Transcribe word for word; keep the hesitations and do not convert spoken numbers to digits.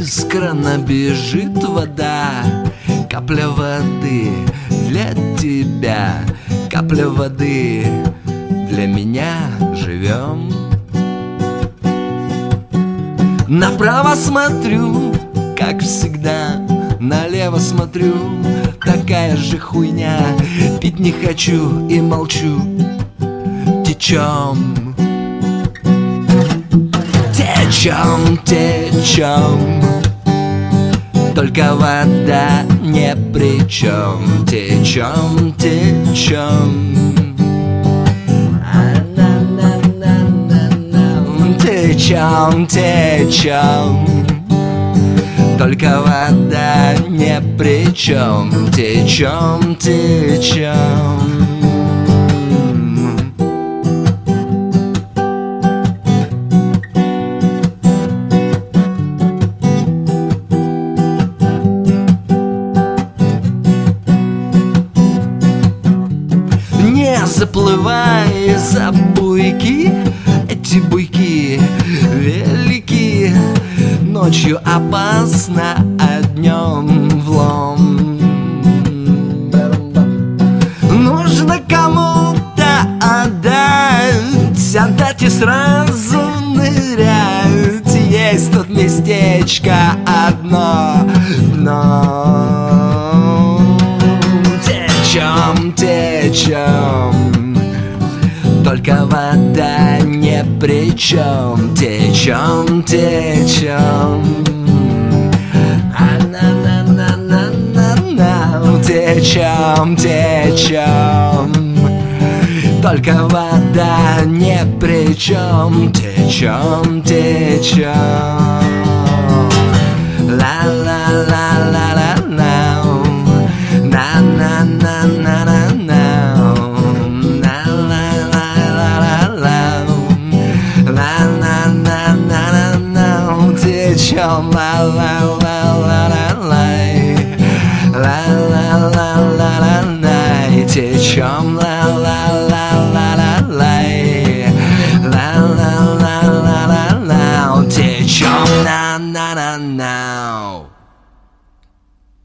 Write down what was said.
Из крана бежит вода, капля воды для тебя, капля воды для меня. Живем. Направо смотрю, как всегда, налево смотрю, такая же хуйня. Пить не хочу и молчу. Течем, течем, течем, только вода не при чем. Течем, течем, течем, течем, только вода не при чем. Течем, течем. Не заплывай за буйки, эти буйки велики. Ночью опасно, а днем влом. Нужно кому-то отдать, отдать и сразу нырять. Есть тут местечко одно, дно. Течем, течем, только вода не при чем. Течем, течем, а-на-на-на-на-на-на. Течем, течем, только вода не при чем. Течем, течем. Ла-ла-ла-ла-ла-ла, на-на-на-на-на-на. Течем, ла-ла-ла-ла-ла-лай, ла-ла-ла-ла-ла-лай. Течем, ла-ла-ла.